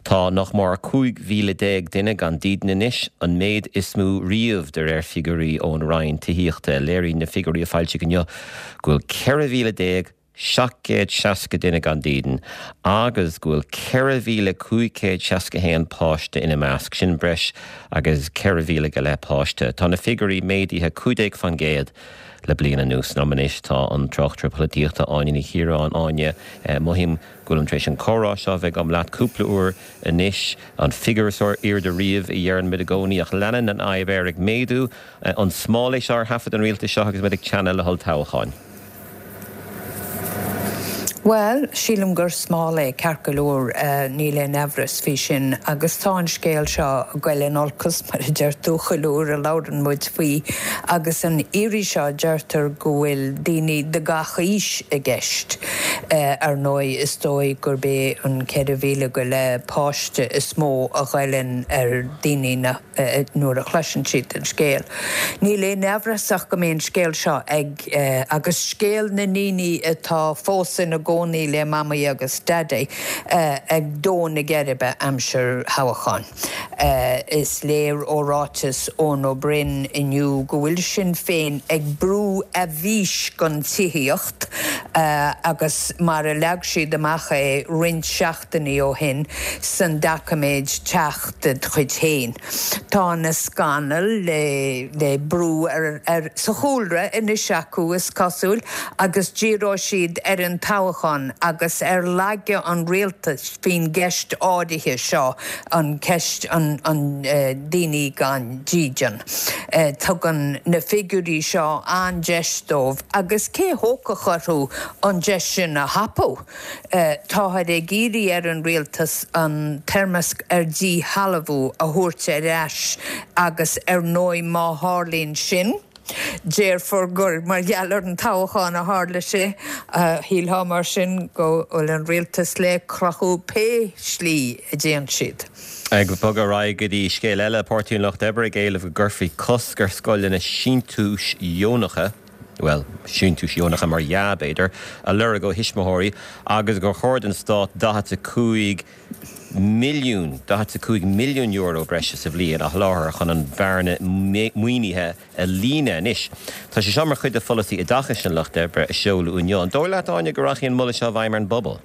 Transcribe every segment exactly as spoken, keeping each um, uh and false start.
Tá nach mar cúig mhíle déag duine gan dídna inis an méid is mú riamh de réir figurí ón Ryan tííochta léirí na figurí a fáilte gneo gúil ceithre mhíle déag seachtcéad seasca duine gan dídan agus gúil ceithre mhíle cúigcéad seasca héan páiste ina measc sin breis agus ceithre mhíle go le páiste. Tá na figurí méidíthe cúdaigh fan géad le bliana nús nominéis tá an trochtar políochta áine híre an áine mohim gúlam trééis an chorá seo bheith am leat cúpla uair inis an figursor ir de riamh i dhearan midagóní ach lenan an aibhérig méadú an smáléis ar hafad an rialta seo agus medic channel le hol táchaáin. Well, sílam gur smála cearcalúr uh, níle nevras fi sin agus tá an scéal seo gweilin olcus mar a deirtú chalúr a laudan muid fí agus an éiri seo deirtar gohfuil daoine de gacha is a gceist uh, ar nói is dói gur bé an ceithre mhíle go le páiste is mó a gweilin ar daoine na uh, nuair a chluisean siad an scéal. Níle nevrasach go mbeadh scéal seo ag uh, agus scéal na níní atá fósin a gcónaí le mama agus daddy uh, ag dóna geribe amsir hawachan. Uh, is léir ó rátas ón ó brin inniu go bhfuil sin féin ag brú a bhís gon tíhíocht uh, agus mar a leag siad amach é rint seachtaí ó hin san dacaméid teachtad chuid héin. Tá na scanal le, le brú ar, ar sa chúlra ina seacu is cosúil agus ddíró siad ar an táhachan agus ar leige an rialtas fin gceist ádaithe seo an ceist an, an uh, daoine gan díjan. Uh, tugan na figurí seo an geistómh agus cé hóca chorú an geist sin a hapó. Uh, tá had é géirí ar an rialtas an termasc ar dí halabhú a thuairt ar eis agus ar nói má hálíonn sin. Déir for gur mar geallar an táchán a hála sé uh, híl há mar sin go ol an rialtas le crachú pé slí a déan siad. Ag bug a raig go dtí scéal eile pártún Loch Debre géalah go gurfaí coscar scoilena síntúis Ionacha, well, síntúis Ionacha mar jaabéidir a lura go hismóirí agus go chóir an stát dahat a cúig milliún, dahat a cúig milliún euro breise sa bbliain a láthir chun an bhearna muoinithe a lína inis. Tá sé seomar chuid a folasí i dachas sin Loch Debre a seola únion. Dóir leat áine go rachaíonn mulla seo bhaimar an bobbal.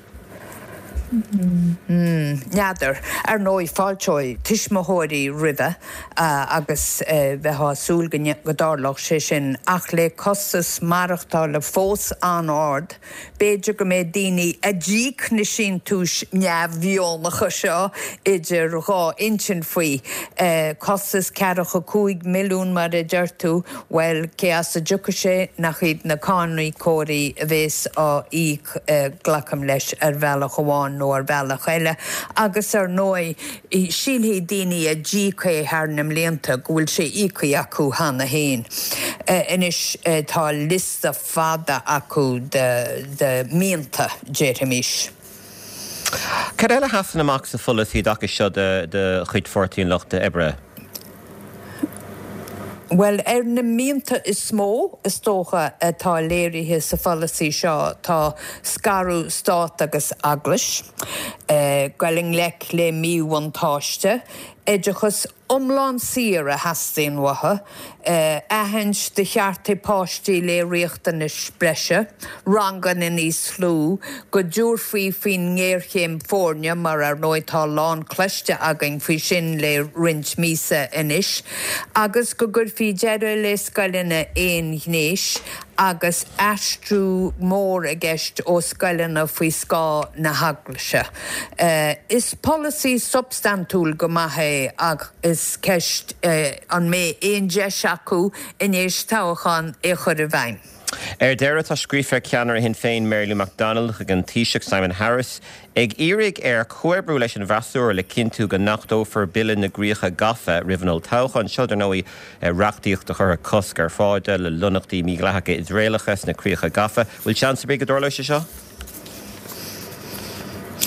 Mm, Neadar ar nói fáilteoid tuismóirí rive uh, agus uh, bheitha súil go dárlach sé sin ach le costas marachta le fós an ard beidir go mé daoine a ddíic na sin túis neamhbhionnacha seo idir rá intin faoi uh, costas cearacha cúig milliún mar a deirtú well cé as a dúcha sé nach iad na cánaí cóirí a bhés á íc uh, glacham leis ar bhealach amháin nó ar bhealach eile agus ar nói sílhí daoine a ddícha thar-nam léanta go bhfuil sé ícaí acu hana héin. Uh, inis uh, tá lista fada acu de, de mianta Jeremíis. Cad eile hasan amach sa folasí dachas seo de, de chuid fortún Loch Debre? Well, er na mianta is smó is tócha atá léirithe sa falasí seo tá scarú stát agus aglas, uh, gailing lec le míúan táiste, éidechas omlán sir a hastín watha, uh, ahens de cheartí páistí le riachtan is breise, rangan in is slú, go dúr fí fin ngéirchéim fórne mar ar nói tá lán cleiste againn fí sin le rint mísa inis, agus go gur fí deire le scailina éon hnéis, agus astrú mór a gceist ó scailina faoi scá na haglaise. Uh, is policy substantúil go maithe ag is ceist uh, an mé éon deis acu in éis táchán é chur a bhaim. Er deire tá scríofa ceannar hin féin Mary MacDonald ag an Taoiseach Simon Harris ag irig ar chuirbrú leis an bhreasúir le cinntiú go nachtófar bill na gríocha gafa rihanol táchan seidir nóí reachtaíocht a chur coscar fáide le lunachtaí míglacha Israelachas na gríocha gafa. Bhfuil seansa bé go dúir leis seo?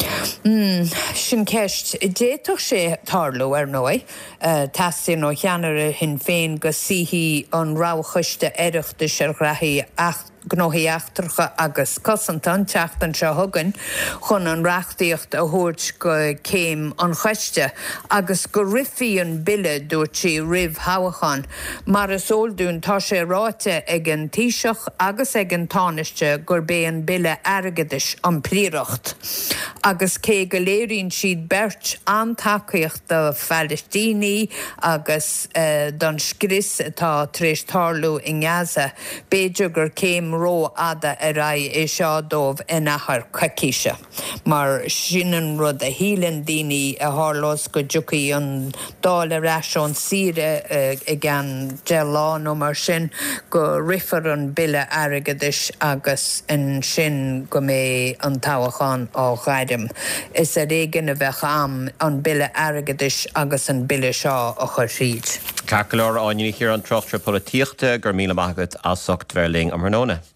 Mm, sin ceist déitoch sé tarlú ar nói, uh, tasí nó cheanara hin féin go sihí an ráchuiste éireachta se rathaí ach gnóthaí achtarcha agus cosantan teachtan se thugann chun an reachtaíocht a thuirt go céim an chuiste agus go rifiíon bille dúirt sí rih hathachan mar is óldún tá sé ráite ag an tíiseach agus ag an tánaiste gur bé an bille airgeadis an plíireacht agus cé go léiríonn siad beirt antacaíocht do Palestíní agus uh, don scris atá tréis tarlú in Gaza béidir gur céim ró ada a ra é seo dómh in achar caiiciise. Mar sinan rud a hílan daoine a thárlós go dúcaí an dála ráisiún síre i gan de lá nó mar sin go rifar an bille airgeadis agus in sin go mé an tábhacháin á ghaidim. Is a régan a bheith am an bille airgeadis agus an bille seo a chur siad. Cacalór áinnig hir an trochtre políochta gur míle maigad as socht verling am Rnóna.